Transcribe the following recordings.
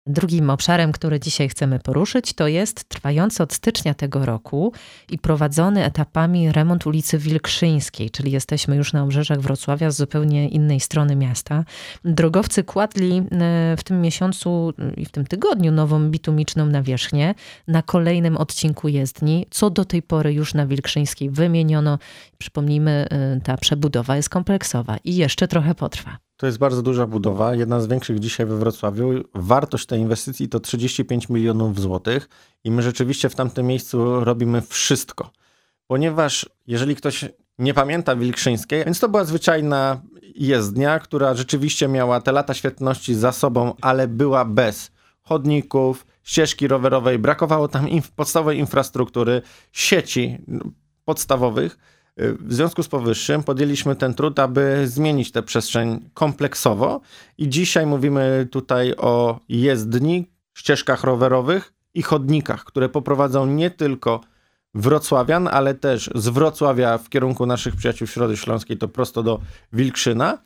Drugim obszarem, który dzisiaj chcemy poruszyć, to jest trwający od stycznia tego roku i prowadzony etapami remont ulicy Wilkrzyńskiej, czyli jesteśmy już na obrzeżach Wrocławia z zupełnie innej strony miasta. Drogowcy kładli w tym miesiącu i w tym tygodniu nową bitumiczną nawierzchnię na kolejnym odcinku jezdni, co do tej pory już na Wilkrzyńskiej wymieniono. Przypomnijmy, ta przebudowa jest kompleksowa i jeszcze trochę potrwa. To jest bardzo duża budowa, jedna z większych dzisiaj we Wrocławiu. Wartość tej inwestycji to 35 milionów złotych i my rzeczywiście w tamtym miejscu robimy wszystko. Ponieważ jeżeli ktoś nie pamięta Wilkrzyńskiej, więc to była zwyczajna jezdnia, która rzeczywiście miała te lata świetności za sobą, ale była bez chodników, ścieżki rowerowej, brakowało tam podstawowej infrastruktury, sieci podstawowych. W związku z powyższym podjęliśmy ten trud, aby zmienić tę przestrzeń kompleksowo i dzisiaj mówimy tutaj o jezdni, ścieżkach rowerowych i chodnikach, które poprowadzą nie tylko wrocławian, ale też z Wrocławia w kierunku naszych przyjaciół Środy Śląskiej to prosto do Wilkrzyna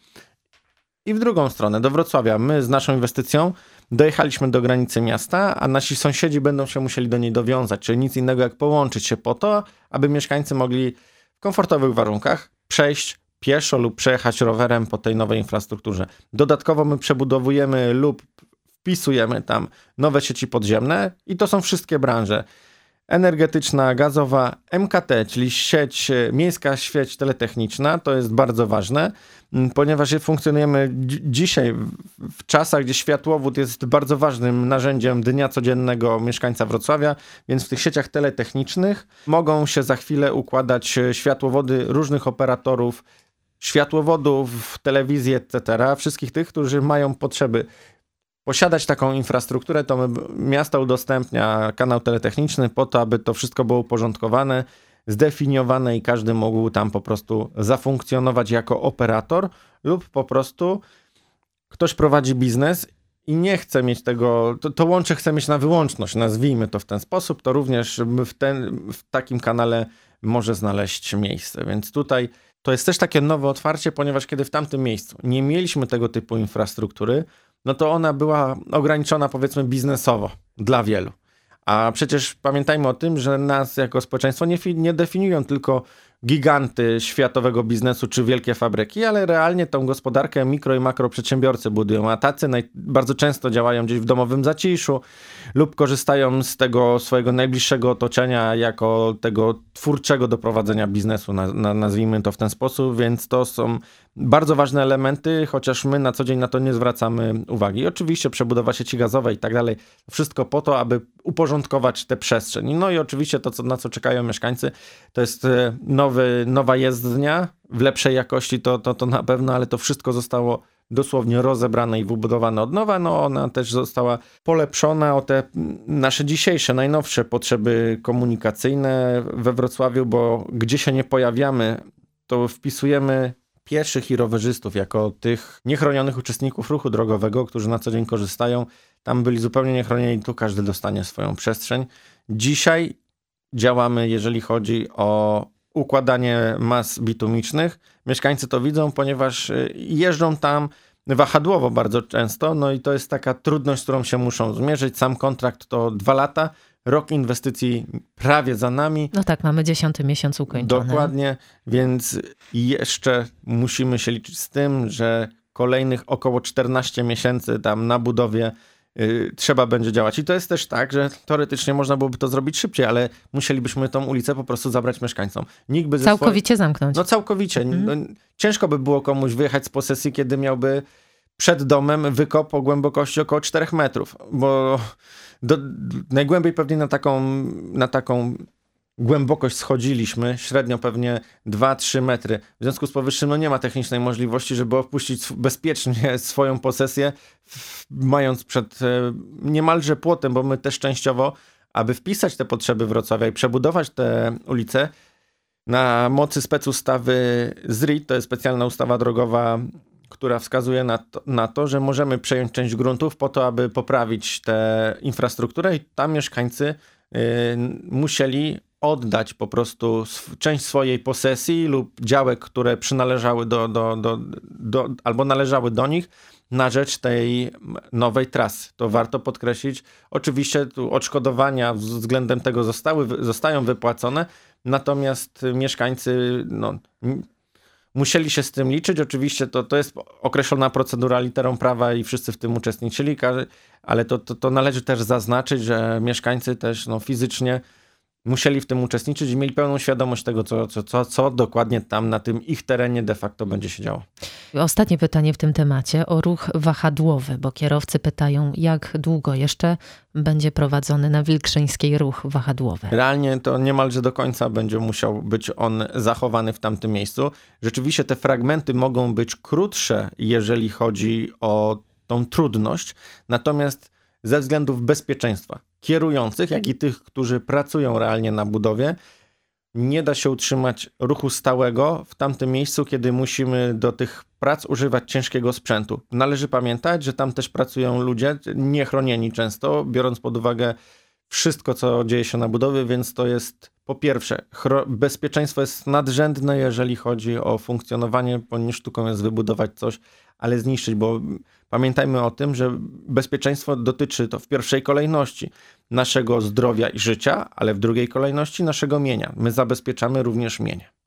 i w drugą stronę, do Wrocławia. My z naszą inwestycją dojechaliśmy do granicy miasta, a nasi sąsiedzi będą się musieli do niej dowiązać, czyli nic innego jak połączyć się po to, aby mieszkańcy mogli w komfortowych warunkach przejść pieszo lub przejechać rowerem po tej nowej infrastrukturze. Dodatkowo my przebudowujemy lub wpisujemy tam nowe sieci podziemne i to są wszystkie branże. Energetyczna, gazowa, MKT, czyli miejska sieć teletechniczna, to jest bardzo ważne, ponieważ funkcjonujemy dzisiaj w czasach, gdzie światłowód jest bardzo ważnym narzędziem dnia codziennego mieszkańca Wrocławia, więc w tych sieciach teletechnicznych mogą się za chwilę układać światłowody różnych operatorów, światłowodów, telewizji, etc., wszystkich tych, którzy mają potrzeby posiadać taką infrastrukturę, to miasto udostępnia kanał teletechniczny po to, aby to wszystko było uporządkowane, zdefiniowane i każdy mógł tam po prostu zafunkcjonować jako operator lub po prostu ktoś prowadzi biznes i nie chce mieć tego, to łącze chce mieć na wyłączność, nazwijmy to w ten sposób, to również w takim kanale może znaleźć miejsce. Więc tutaj to jest też takie nowe otwarcie, ponieważ kiedy w tamtym miejscu nie mieliśmy tego typu infrastruktury, no to ona była ograniczona, powiedzmy, biznesowo dla wielu. A przecież pamiętajmy o tym, że nas jako społeczeństwo nie definiują tylko giganty światowego biznesu czy wielkie fabryki, ale realnie tą gospodarkę mikro i makro przedsiębiorcy budują, a tacy bardzo często działają gdzieś w domowym zaciszu lub korzystają z tego swojego najbliższego otoczenia jako tego twórczego do prowadzenia biznesu, nazwijmy to w ten sposób, więc to są bardzo ważne elementy, chociaż my na co dzień na to nie zwracamy uwagi. I oczywiście przebudowa sieci gazowej i tak dalej, wszystko po to, aby uporządkować tę przestrzeń. No i oczywiście to, na co czekają mieszkańcy, to jest nowa jezdnia w lepszej jakości, to na pewno, ale to wszystko zostało dosłownie rozebrane i wybudowane od nowa. No ona też została polepszona o te nasze dzisiejsze, najnowsze potrzeby komunikacyjne we Wrocławiu, bo gdzie się nie pojawiamy, to wpisujemy pieszych i rowerzystów jako tych niechronionych uczestników ruchu drogowego, którzy na co dzień korzystają. Tam byli zupełnie niechronieni, tu każdy dostanie swoją przestrzeń. Dzisiaj działamy, jeżeli chodzi o układanie mas bitumicznych. Mieszkańcy to widzą, ponieważ jeżdżą tam wahadłowo bardzo często, no i to jest taka trudność, z którą się muszą zmierzyć. Sam kontrakt to 2 lata, rok inwestycji prawie za nami. No tak, mamy 10. miesiąc ukończony. Dokładnie, więc jeszcze musimy się liczyć z tym, że kolejnych około 14 miesięcy tam na budowie trzeba będzie działać. I to jest też tak, że teoretycznie można byłoby to zrobić szybciej, ale musielibyśmy tą ulicę po prostu zabrać mieszkańcom. Nikt by całkowicie zamknąć. No całkowicie. No, ciężko by było komuś wyjechać z posesji, kiedy miałby przed domem wykop o głębokości około 4 metrów, bo najgłębiej pewnie na taką głębokość schodziliśmy, średnio pewnie 2-3 metry. W związku z powyższym nie ma technicznej możliwości, żeby opuścić bezpiecznie swoją posesję, mając przed niemalże płotem, bo my też częściowo, aby wpisać te potrzeby Wrocławia i przebudować te ulice, na mocy specustawy ZRID, to jest specjalna ustawa drogowa, która wskazuje na to, że możemy przejąć część gruntów po to, aby poprawić tę infrastrukturę i tam mieszkańcy musieli oddać po prostu część swojej posesji lub działek, które przynależały albo należały do nich na rzecz tej nowej trasy. To warto podkreślić. Oczywiście tu odszkodowania względem tego zostają wypłacone, natomiast mieszkańcy musieli się z tym liczyć. Oczywiście to jest określona procedura literą prawa i wszyscy w tym uczestniczyli, ale to należy też zaznaczyć, że mieszkańcy też fizycznie musieli w tym uczestniczyć i mieli pełną świadomość tego, co dokładnie tam na tym ich terenie de facto będzie się działo. Ostatnie pytanie w tym temacie o ruch wahadłowy, bo kierowcy pytają, jak długo jeszcze będzie prowadzony na Wilkrzyńskiej ruch wahadłowy. Realnie to niemalże do końca będzie musiał być on zachowany w tamtym miejscu. Rzeczywiście te fragmenty mogą być krótsze, jeżeli chodzi o tą trudność, natomiast ze względów bezpieczeństwa kierujących, jak i tych, którzy pracują realnie na budowie, nie da się utrzymać ruchu stałego w tamtym miejscu, kiedy musimy do tych prac używać ciężkiego sprzętu. Należy pamiętać, że tam też pracują ludzie niechronieni często, biorąc pod uwagę wszystko, co dzieje się na budowie, więc to jest po pierwsze, bezpieczeństwo jest nadrzędne, jeżeli chodzi o funkcjonowanie, bo nie sztuką jest wybudować coś, ale zniszczyć, bo pamiętajmy o tym, że bezpieczeństwo dotyczy to w pierwszej kolejności naszego zdrowia i życia, ale w drugiej kolejności naszego mienia. My zabezpieczamy również mienie.